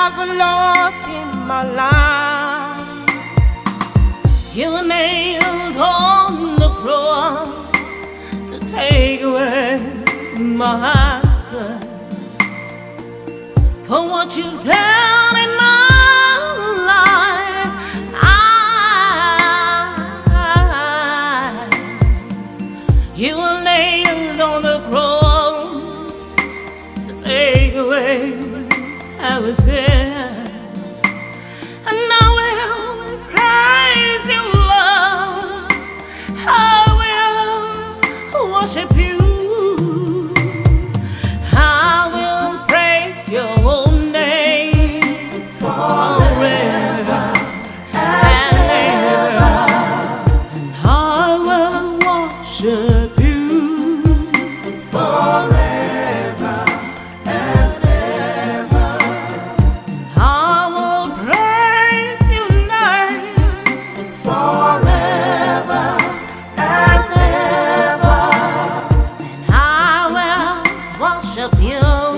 marvelous in my life. You were nailed on the cross to take away my sins. For what you've done in my life, you were nailed on the cross to take away our sins. And I will praise you, Lord. I will worship you. I will praise your name forever and ever. And I will worship you forever and ever. I will praise your name Forever and ever. and I will worship you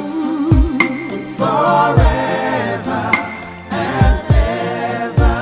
Forever and ever.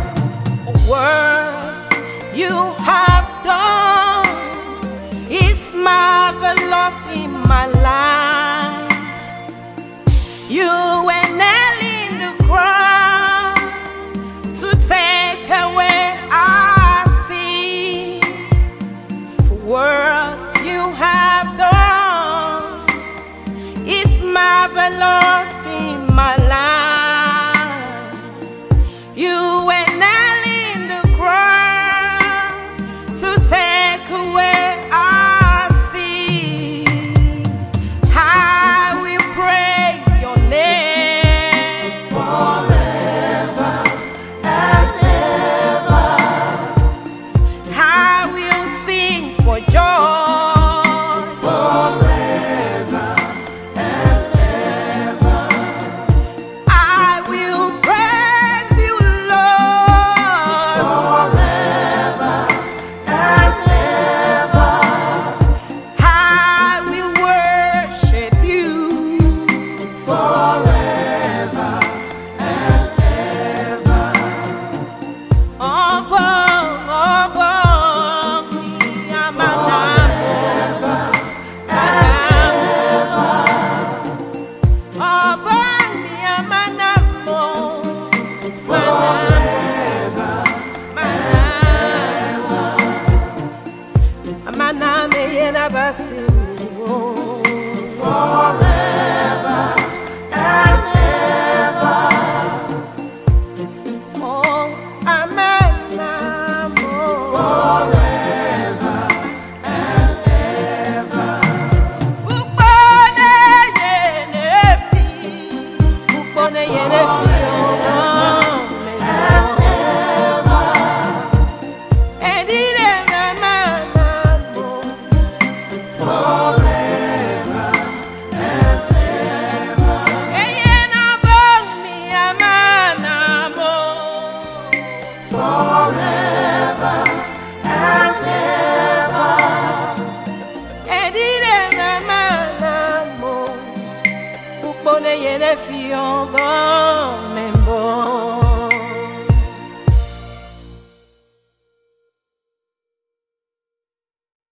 What you have done is marvelous in my life. You were nailed in the cross to take away our sins. For what you have done is marvelous in my life. You were nailed in the cross to take away our sin. I will praise your name Forever and ever. I will sing for joy. Forever and ever. I will praise you, Lord. Forever and ever. I will worship you. Forever and ever. Forever and ever. Oh, amen. Forever and ever. Forever and ever. Forever and ever. Membo